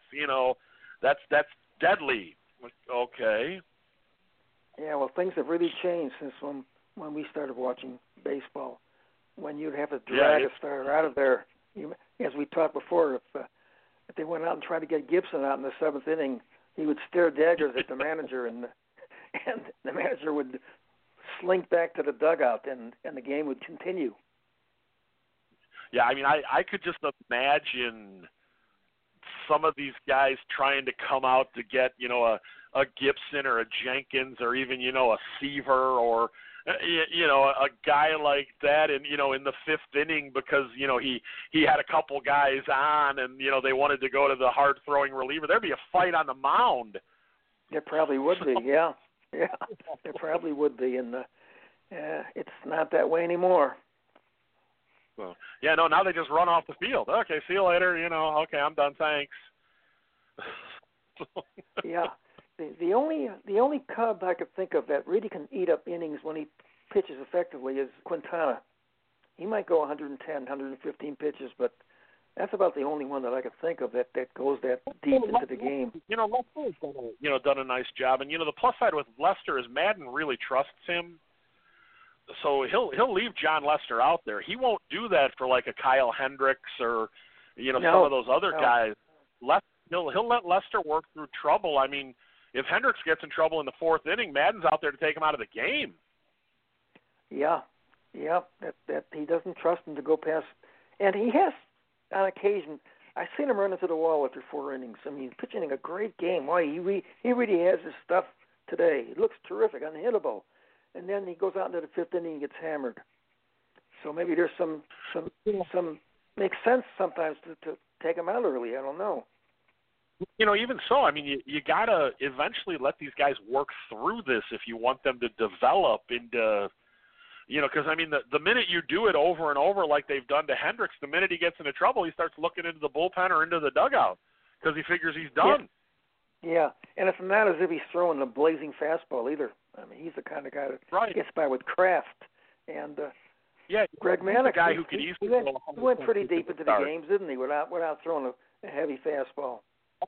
deadly. Okay. Yeah, well, things have really changed since when we started watching baseball. When you'd have to drag a starter out of there, as we talked before, if they went out and tried to get Gibson out in the 7th inning, he would stare daggers at the manager, and the manager would slink back to the dugout, and the game would continue. Yeah, I could just imagine some of these guys trying to come out to get, a Gibson or a Jenkins or even, a Seaver or, a guy like that, and in the 5th inning because he had a couple guys on, and they wanted to go to the hard throwing reliever. There'd be a fight on the mound. There probably would be, yeah, there probably would be, and it's not that way anymore. Well, now they just run off the field. Okay, see you later. Okay, I'm done. Thanks. Yeah. The only Cub I could think of that really can eat up innings when he pitches effectively is Quintana. He might go 110, 115 pitches, but that's about the only one that I could think of that goes that deep into the game. Lester's done a nice job, and the plus side with Lester is Madden really trusts him, so he'll leave John Lester out there. He won't do that for like a Kyle Hendricks or some of those other guys. He'll let Lester work through trouble. If Hendricks gets in trouble in the 4th inning, Madden's out there to take him out of the game. Yeah, that he doesn't trust him to go past, and he has on occasion I seen him run into the wall after 4 innings. I mean, pitching a great game. Why he really has his stuff today. He looks terrific, unhittable. And then he goes out into the 5th inning and gets hammered. So maybe there's some makes sense sometimes to take him out early. I don't know. Even so, I mean, you got to eventually let these guys work through this if you want them to develop into, because, I mean, the minute you do it over and over like they've done to Hendricks, the minute he gets into trouble, he starts looking into the bullpen or into the dugout because he figures he's done. Yeah, and it's not as if he's throwing a blazing fastball either. I mean, he's the kind of guy that gets by with craft. And Greg Maddux, a guy who can easily he went pretty deep into the games, didn't he, without throwing a heavy fastball.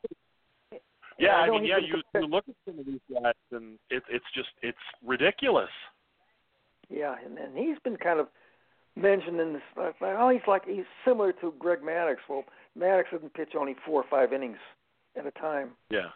Yeah, I mean, you look at some of these guys, and it's ridiculous. Yeah, and he's been kind of mentioned in this. He's similar to Greg Maddux. Well, Maddux didn't pitch only 4 or 5 innings at a time. Yeah.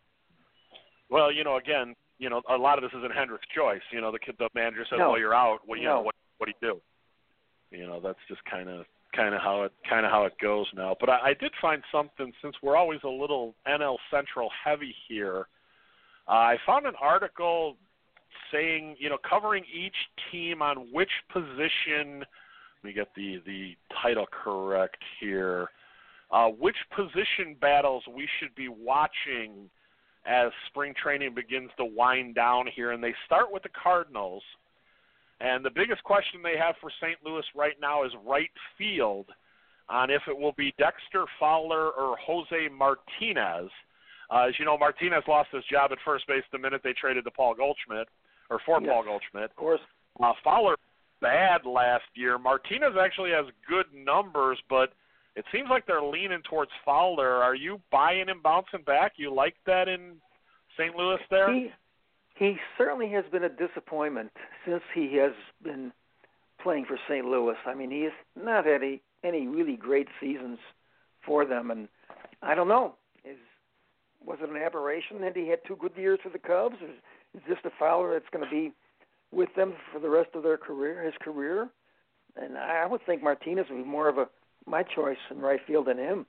Well, again, a lot of this is in Hendricks' choice. The manager says, "Well, you're out." Well, what do you do? That's just kind of how it goes now. But I did find something, since we're always a little NL Central heavy here. I found an article saying, covering each team on which position. Let me get the title correct here. Which position battles we should be watching as spring training begins to wind down here. And they start with the Cardinals. And the biggest question they have for St. Louis right now is right field, on if it will be Dexter Fowler or Jose Martinez. As you know, Martinez lost his job at first base the minute they traded to Paul Goldschmidt, or for Paul Goldschmidt. Of course. Fowler bad last year. Martinez actually has good numbers, but it seems like they're leaning towards Fowler. Are you buying him bouncing back? You like that in St. Louis there? He certainly has been a disappointment since he has been playing for St. Louis. I mean, he has not had any really great seasons for them, and I don't know. Was it an aberration that he had 2 good years for the Cubs? Or is this the Fowler that's going to be with them for the rest of his career? And I would think Martinez would be more of my choice in right field than him.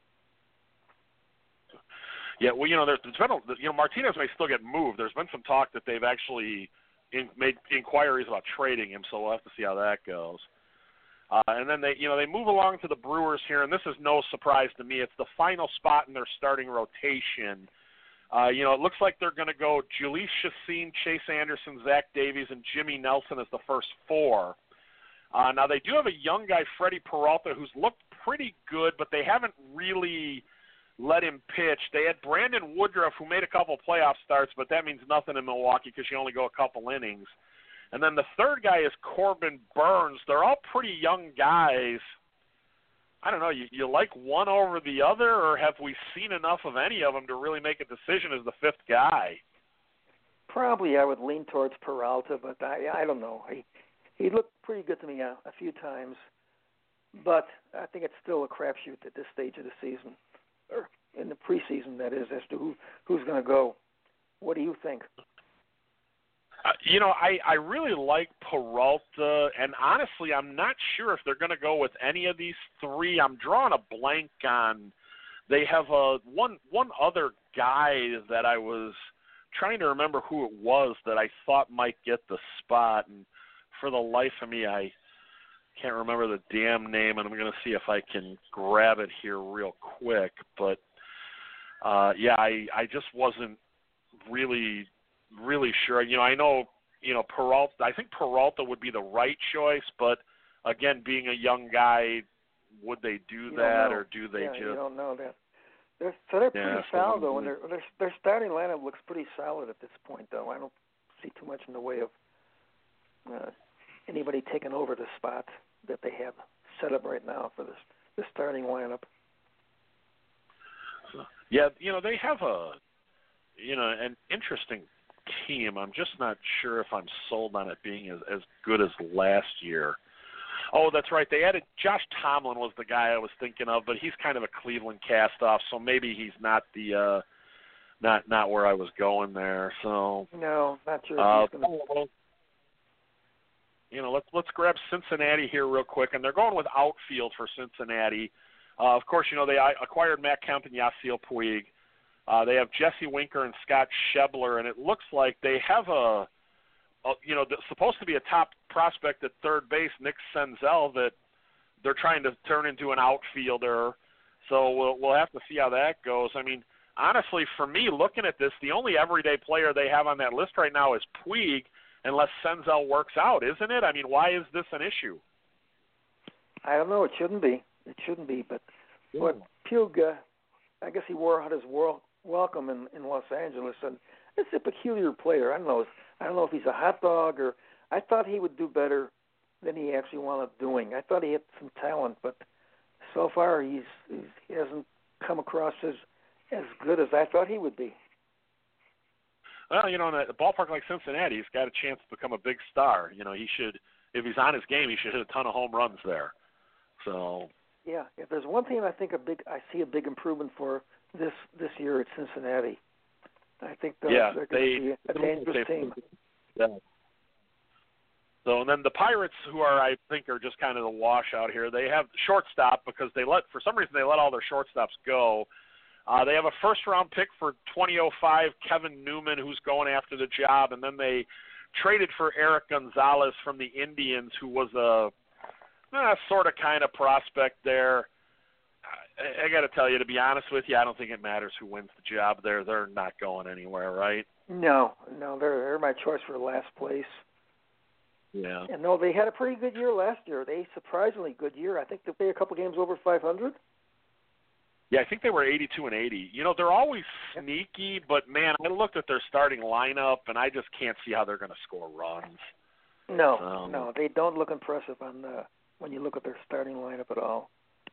Yeah, well, there's been Martinez may still get moved. There's been some talk that they've actually made inquiries about trading him, so we'll have to see how that goes. And then they move along to the Brewers here, and this is no surprise to me. It's the final spot in their starting rotation. It looks like they're going to go Jhoulys Chacin, Chase Anderson, Zach Davies, and Jimmy Nelson as the first 4. Now, they do have a young guy, Freddie Peralta, who's looked pretty good, but they haven't really let him pitch. They had Brandon Woodruff, who made a couple playoff starts, but that means nothing in Milwaukee because you only go a couple innings. And then the third guy is Corbin Burns. They're all pretty young guys. I don't know, you like one over the other, or have we seen enough of any of them to really make a decision as the 5th guy? Probably I would lean towards Peralta, but I don't know. He looked pretty good to me a few times, but I think it's still a crapshoot at this stage of the season, or in the preseason, that is, as to who's going to go. What do you think? I really like Peralta, and honestly, I'm not sure if they're going to go with any of these 3. I'm drawing a blank on. They have one other guy that I was trying to remember who it was that I thought might get the spot, and for the life of me, I can't remember the damn name, and I'm going to see if I can grab it here real quick. But I just wasn't really sure. I know, Peralta. I think Peralta would be the right choice, but again, being a young guy, would they do that, or do they just? You don't know that. They're pretty solid though, and their starting lineup looks pretty solid at this point, though. I don't see too much in the way of anybody taking over the spot that they have set up right now for the starting lineup. Yeah, they have an interesting team. I'm just not sure if I'm sold on it being as good as last year. Oh, that's right. They added Josh Tomlin was the guy I was thinking of, but he's kind of a Cleveland cast-off, so maybe he's not the not where I was going there. So no, not sure. Let's grab Cincinnati here real quick, and they're going with outfield for Cincinnati. Of course, they acquired Matt Kemp and Yasiel Puig. They have Jesse Winker and Scott Schebler, and it looks like they have supposed to be a top prospect at third base, Nick Senzel, that they're trying to turn into an outfielder. So we'll have to see how that goes. I mean, honestly, for me, looking at this, the only everyday player they have on that list right now is Puig, unless Senzel works out, isn't it? I mean, why is this an issue? I don't know. It shouldn't be. But Puig, I guess he wore out his welcome in Los Angeles, and it's a peculiar player. I don't know if he's a hot dog, or I thought he would do better than he actually wound up doing. I thought he had some talent, but so far he hasn't come across as good as I thought he would be. Well, in a ballpark like Cincinnati, he's got a chance to become a big star. He should, if he's on his game, he should hit a ton of home runs there. So. Yeah, if there's one team I see a big improvement for this year at Cincinnati. I think they're going to be a dangerous team. Yeah. So, and then the Pirates, I think are just kind of the washout here. They have shortstop because for some reason they let all their shortstops go. They have a first-round pick for 2005, Kevin Newman, who's going after the job, and then they traded for Eric Gonzalez from the Indians, who was a sort of kind of prospect there. I got to tell you, to be honest with you, I don't think it matters who wins the job there. They're not going anywhere, right? No, they're my choice for last place. Yeah. And no, they had a pretty good year last year. Surprisingly good year. I think they played a couple games over 500. Yeah, I think they were 82-80. They're always sneaky, but man, I looked at their starting lineup and I just can't see how they're going to score runs. No, they don't look impressive when you look at their starting lineup at all.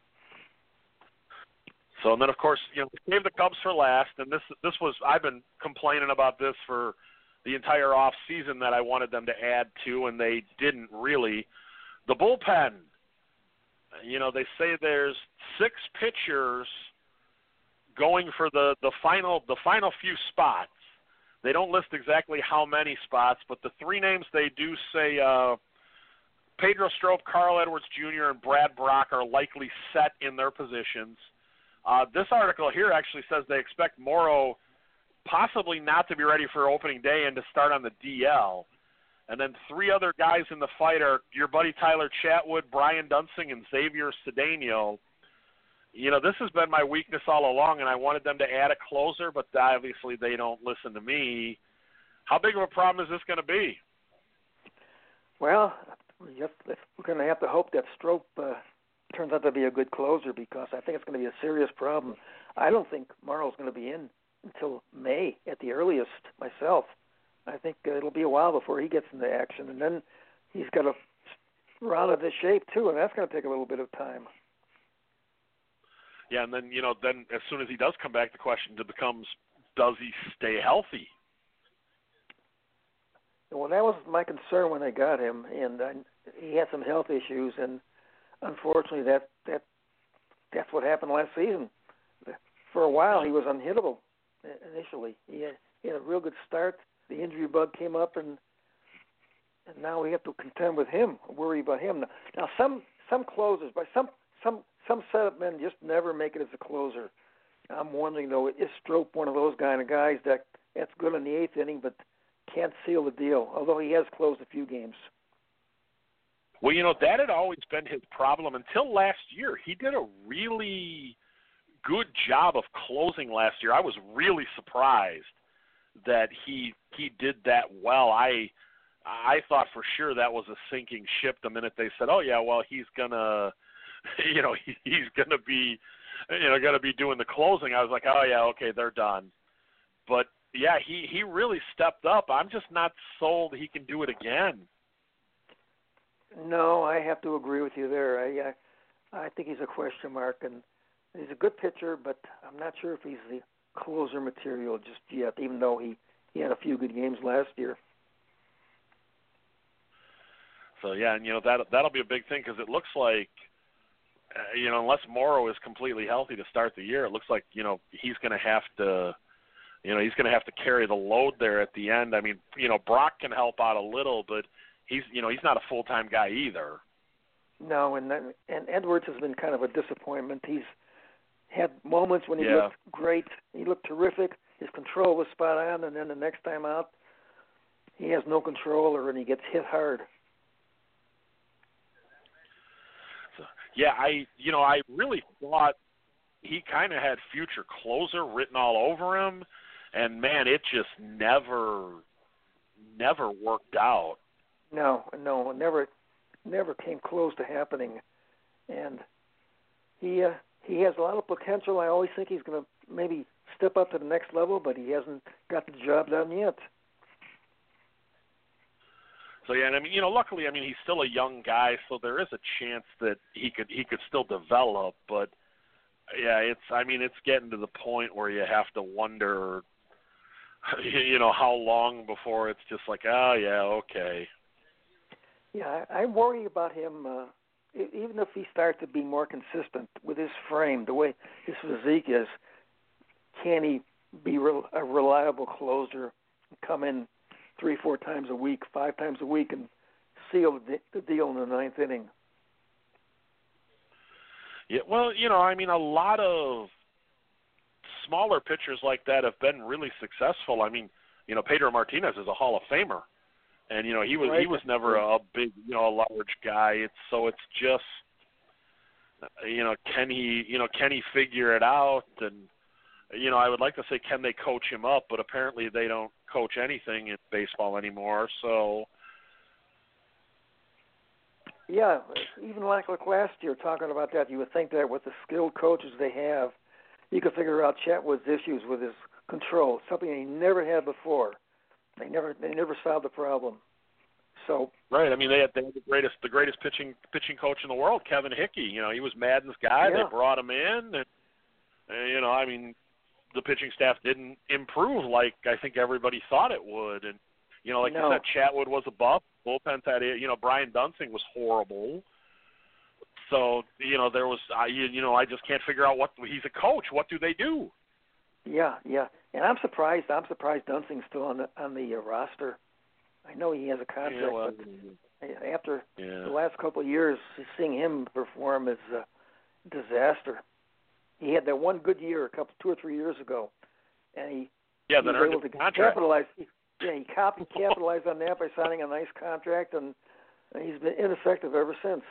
So, and then of course, save the Cubs for last, and this was, I've been complaining about this for the entire off season that I wanted them to add to, and they didn't really. The bullpen. They say there's 6 pitchers going for the final few spots. They don't list exactly how many spots, but the 3 names they do say Pedro Strop, Carl Edwards Jr., and Brad Brock are likely set in their positions. This article here actually says they expect Morrow possibly not to be ready for opening day and to start on the DL. And then 3 other guys in the fight are your buddy Tyler Chatwood, Brian Dunsing, and Xavier Cedeno. This has been my weakness all along, and I wanted them to add a closer, but obviously they don't listen to me. How big of a problem is this going to be? Well, we're going to have to hope that Strop turns out to be a good closer, because I think it's going to be a serious problem. I don't think Morrow's going to be in until May at the earliest myself. I think it'll be a while before he gets into action, and then he's got to round into shape too, and that's going to take a little bit of time. Yeah, and then then as soon as he does come back, the question becomes, does he stay healthy? Well, that was my concern when I got him, and he had some health issues, and unfortunately, that's what happened last season. For a while, he was unhittable initially. He had a real good start. The injury bug came up, and now we have to contend with him, worry about him. Now some closers, but some setup men just never make it as a closer. I'm wondering, though, is Strop one of those kind of guys that's good in the 8th inning, but can't seal the deal, although he has closed a few games. Well, that had always been his problem until last year. He did a really good job of closing last year. I was really surprised that he did that well. I thought for sure that was a sinking ship the minute they said, "Oh yeah, well he's gonna, he's gonna be, gonna be doing the closing." I was like, "Oh yeah, okay, they're done." But yeah, he really stepped up. I'm just not sold he can do it again. No, I have to agree with you there. I think he's a question mark, and he's a good pitcher, but I'm not sure if he's the closer material just yet, even though he had a few good games last year. So yeah, and that'll be a big thing, because it looks like unless Morrow is completely healthy to start the year, it looks like he's going to have to carry the load there at the end. I mean, Brock can help out a little, but he's not a full-time guy either. No, and Edwards has been kind of a disappointment. He's had moments when he Yeah. looked great. He looked terrific. His control was spot on, and then the next time out, he has no control, and he gets hit hard. Yeah, I really thought he kind of had future closer written all over him, and man, it just never worked out. No, never came close to happening. And he has a lot of potential. I always think he's going to maybe step up to the next level, but he hasn't got the job done yet. So yeah, and I mean, luckily, I mean, he's still a young guy, so there is a chance that he could still develop. But yeah, it's getting to the point where you have to wonder, how long before it's just like, oh yeah, okay. Yeah, I worry about him. Even if he starts to be more consistent with his frame, the way his physique is, can he be a reliable closer, come in 3-4 times a week, 5 times a week, and seal the deal in the ninth inning? Yeah, well, I mean, a lot of smaller pitchers like that have been really successful. I mean, Pedro Martinez is a Hall of Famer, and he was never a big, a large guy. It's just, can he figure it out? And I would like to say, can they coach him up? But apparently they don't coach anything in baseball anymore. So. Yeah, even like last year, talking about that, you would think that with the skilled coaches they have, you could figure out Chatwood's issues with his control, something he never had before. They never solved the problem. So. Right. I mean, they had the greatest pitching coach in the world, Kevin Hickey. He was Madden's guy. Yeah. They brought him in, and I mean, the pitching staff didn't improve like I think everybody thought it would. And, you said, Chatwood was a bust. Bullpens had it. Brian Dunsing was horrible. So, there was, I just can't figure out he's a coach. What do they do? Yeah. And I'm surprised Dunsing's still on the roster. I know he has a contract, but after the last couple of years, seeing him perform is a disaster. He had that one good year 2 or 3 years ago, and he was able to capitalize. Yeah, he capitalized on that by signing a nice contract, and he's been ineffective ever since.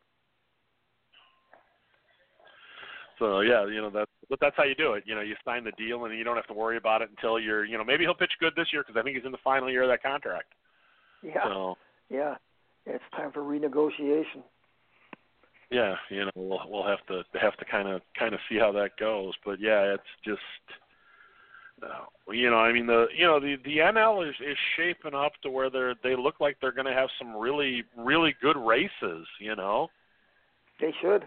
So yeah, that's how you do it. You sign the deal, and you don't have to worry about it until you're. Maybe he'll pitch good this year because I think he's in the final year of that contract. Yeah. So, yeah, it's time for renegotiation. Yeah, we'll have to kind of see how that goes, but yeah, it's just, I mean the NL is shaping up to where they look like they're going to have some really really good races. They should.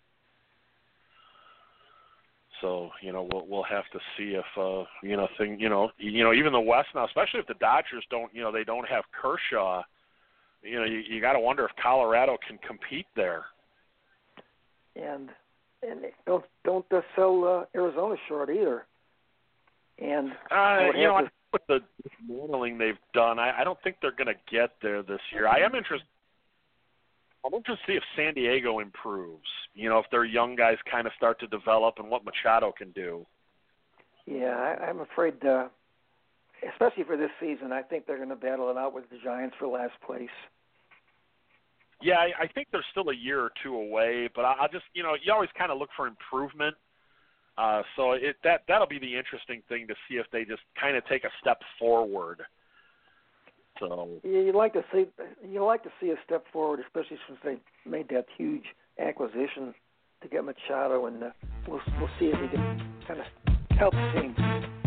So we'll have to see if even the West now, especially if the Dodgers don't they don't have Kershaw, you got to wonder if Colorado can compete there. And don't sell Arizona short either. And I think with the modeling they've done, I don't think they're going to get there this year. I'm interested to see if San Diego improves. If their young guys kind of start to develop and what Machado can do. Yeah, I'm afraid, especially for this season, I think they're going to battle it out with the Giants for last place. Yeah, I think they're still a year or two away, but I'll just, you always kind of look for improvement. So that'll be the interesting thing to see if they just kind of take a step forward. So you like to see a step forward, especially since they made that huge acquisition to get Machado, and we'll see if he can kind of help the team.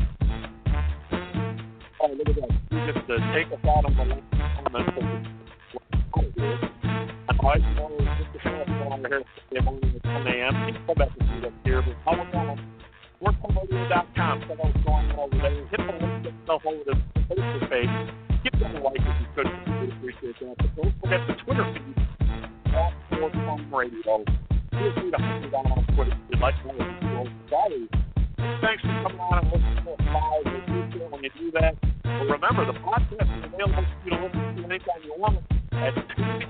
Oh, look at that! You just take us out on the last I know just the show on here at 10 a.m. You can come back and see us here, but how about WorkFromRadio.com? So what's going on over there? Hit the link, get yourself over to the Facebook page. Give them a like if you could. We'd appreciate that. But don't forget the Twitter feed at WorkFromRadio. Feel free to hunt me down on Twitter if you'd like to know what you Thanks for coming on and listening to us live. We appreciate it when you do that. But remember, the podcast is available for you to listen to anytime you want at